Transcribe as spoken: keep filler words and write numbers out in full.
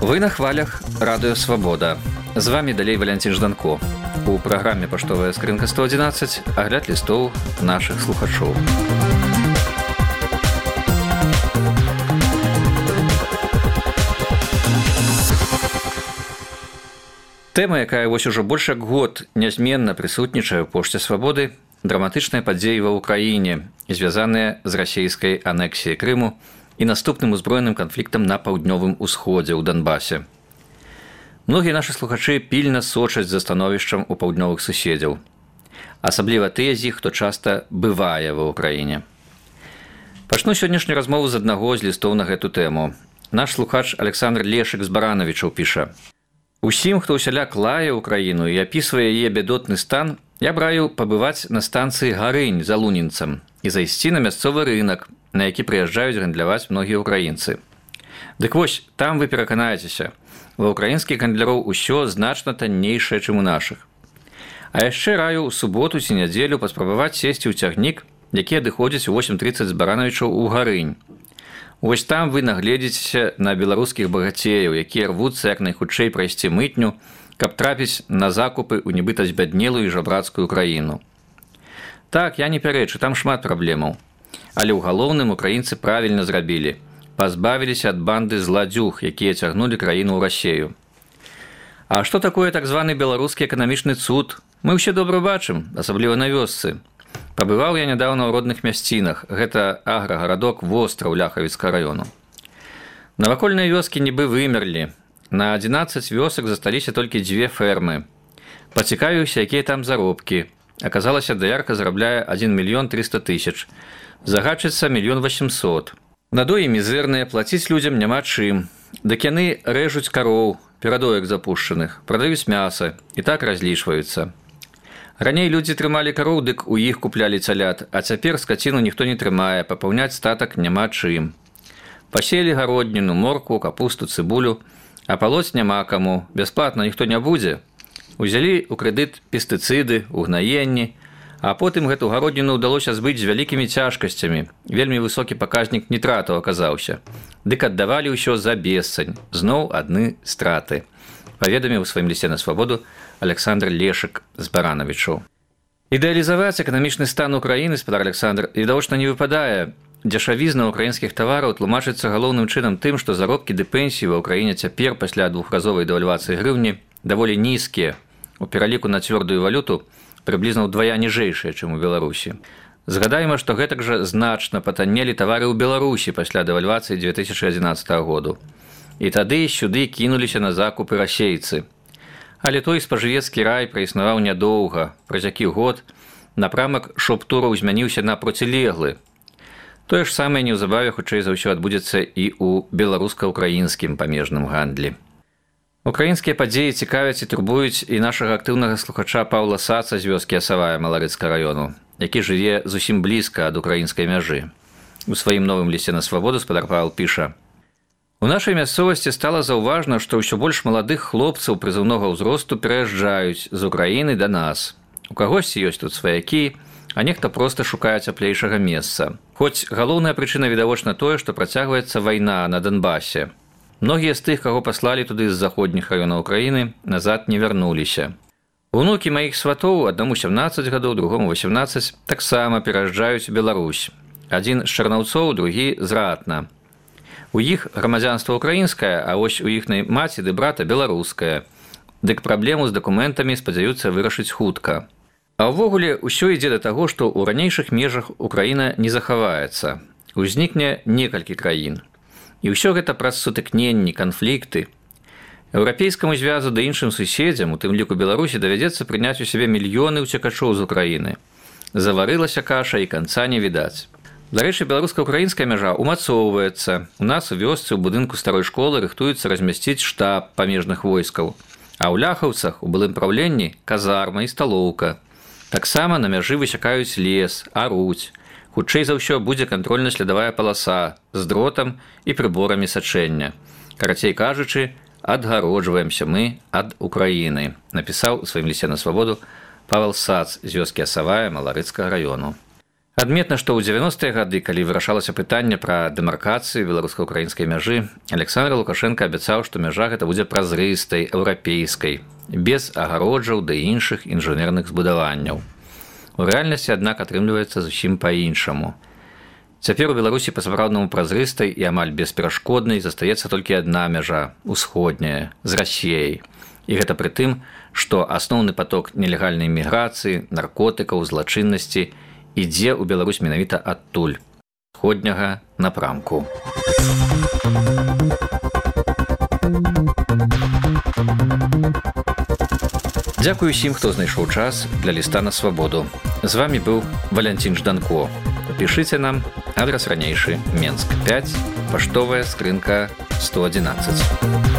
Вы на хвалях радыё Свабода. З вами далей Валянцін Жданко. У праграме «Паштовая скрынка сто адзінаццаць» агляд лістоў нашых слухачоў. Тэма, якая вось ужо больш як год нязменна прысутнічае ў пошце Свабоды, драматычныя падзеі ва ўкраіне, звязаныя з расійскай анексіяй Крыму і наступным узброеным канфліктам на паўднёвым усходзе ў Донбасе. Многія нашы слухачы пільна сочаць за становішчам у паўднёвых суседзяў, асабліва тыя з іх, хто часта бывае ва ўкраіне. Пачну сённяшнюю размову з аднаго з лістоў на гэту тэму. Наш слухач Александр Лешык з Баранавічаў піша: «Усім, хто ўсяляк лае ўкраіну і апісвае яе бядотны стан, я б раіў пабываць на станцыі Гарынь за Лунінцам і зайсці на мясцовы рынак, на які прыязджаюць гандляваць многія ўкраінцы. Дык вось, там вы пераканаецеся, ва ўкраінскіх гандляроў усё значна таннейшае, чым у нашых. А яшчэ раю ў суботу ці нядзелю паспрабаваць сесці ў цягнік, які адыходзіць у восем трыццаць з Баранавічаў у Гарынь. Вось там вы нагледзіцеся на беларускіх багацеяў, якія рвуцца як найхутчэй прайсці мытню, каб трапіць на закупы ў нібыта збяднелую і жабрацкую краіну. Так, я не пярэчу, там шмат праблемаў. Але ў галоўным украінцы правільна зрабілі. Пазбавіліся ад банды зладзюг, якія цягнулі краіну ў Расею. А што такое так званы беларускі эканамічны цуд? Мы ўсе добра бачым, асабліва на вёсцы. Пабываў я нядаўна ў родных мясцінах. Гэта аграгарадок Востраў Ляхавіцкага раёну. Навакольныя вёскі нібы вымерлі. На адзінаццаць вёсак засталіся толькі дзве фермы. Пацікавіўся, якія там заробкі. Аказалася, даярка зарабляе адзін мільён трыста тысяч. Загадчыцца мільён васемсот. Надоі мізэрныя, плаціць людзям няма чым. Дык яны рэжуць кароў, перадоек запушчаных, прадаюць мяса і так разлічваюцца. Раней людзі трымалі кароў, дык у іх куплялі цалят, а цяпер скаціну ніхто не трымае, папаўняць статак няма чым. Паселі гародніну, морку, капусту, цыбулю, а палоць няма каму, бясплатна ніхто не будзе. Узялі ў крэдыт пестыцыды, угнаенні, а потым гэту гародніну ўдалося збыць з вялікімі цяжкасцямі. Вельмі высокі паказнік нітрату аказаўся. Дык аддавалі ўсё за бесцань. Зноў адны страты. Паведаміў у сваім лісце на Свабоду Александр Лешык з Баранавічаў. Ідэалізаваць эканамічны стан Украіны, спадар Александр, відавочна не выпадае. Дзешавізна ўкраінскіх тавараў тлумачыцца галоўным чынам тым, што заробкі ды пенсіі ва ўкраіне цяпер пасля двухразовай дэвальвацыі грыўні даволі нізкія. У пераліку на цвёрдую валюту прыблізна ўдвая ніжэйшыя, чым у Беларусі. Згадаем, што гэтак жа значна патаннелі тавары ў Беларусі пасля дэвальвацыі дзве тысячы адзінаццатага году. І тады сюды кінуліся на закупы расейцы. Але той спажывецкі рай праіснаваў нядоўга. Праз які год напрамак шоп-тураў змяніўся на процілеглы. Тое ж самае неўзабаве хутчэй за ўсё адбудзецца і ў беларуска-ўкраінскім памежным гандлі. Украінскія падзеі цікавяць і турбуюць і нашага актыўнага слухача Паўла Саца з вёскі Асавая Маларыцкага раёну, які жыве зусім блізка ад украінскай мяжы. У сваім новым лісце на Свабоду спадар Павел піша: «У нашай мясцовасці стала заўважна, што ўсё больш маладых хлопцаў прызыўнога ўзросту пераязджаюць з Украіны да нас. У кагосьці ёсць тут сваякі, а нехта проста шукае цяплейшага месца. Хоць галоўная прычына відавочна тое, што працягваецца вайна на Донбасе. Многія з тых, каго паслалі туды з заходніх раёнаў Украіны, назад не вярнуліся. Унукі маіх сватоў, аднаму сямнаццаць гадоў, другому васемнаццаць, таксама пераязджаюць у Беларусь. Адзін з чарнаўцоў, другі з Ратна. У іх грамадзянства украінскае, а вось у іхнай маці ды брата беларускае. Дык праблему з дакументамі спадзяюцца вырашыць хутка. А ўвогуле ўсё ідзе да таго, што ў ранейшых межах Украіна не захаваецца. Узнікне некалькі краін. І ўсё гэта праз сутыкненні, канфлікты. Еўрапейскаму звязу да іншым суседзям, у тым ліку Беларусі, давядзецца прыняць у сябе мільёны ўцекачоў з Украіны. Заварылася каша і канца не відаць. Дарэчы, беларуска-украінская мяжа умацоўваецца. У нас у вёсцы ў будынку старой школы рыхтуецца размясціць штаб памежных войскаў. А ў Ляхаўцах у былым праўленні казарма і сталоўка. Таксама на мяжы высякаюць лес, аруць. Хутчэй за ўсё будзе кантрольна-слядавая паласа з дротам і прыборамі сачэння. Карацей кажучы, адгароджваемся мы ад Украіны, напісаў у сваім лісце на Свабоду Павел Сац з вёскі Асавая Маларыцкага раёну. Адметна, што ў дзевяностыя гады, калі вырашалася пытанне пра дэмаркацыю беларуска-украінскай мяжы, Александр Лукашенко абяцаў, што мяжа гэта будзе празрыстай, еўрапейскай, без агароджаў ды іншых інжынерных збудаванняў. У рэальнасці, аднак, атрымліваецца зусім па-іншаму. Цяпер у Беларусі па-сапраўднаму празрыстай і амаль бесперашкоднай застаецца толькі адна мяжа – усходняя, з Расіяй. І гэта пры тым, што асноўны паток нелегальнай міграцыі, наркотыкаў, злачыннасці ідзе ў Беларусь менавіта адтуль, усходняга напрамку. Дзякую усім, хто знайшоў час для ліста на свабоду. З вамі быў Валянцін Жданко. Пішыце нам, адрас ранейшы, Менск пяць, паштовая скрынка сто адзінаццаць.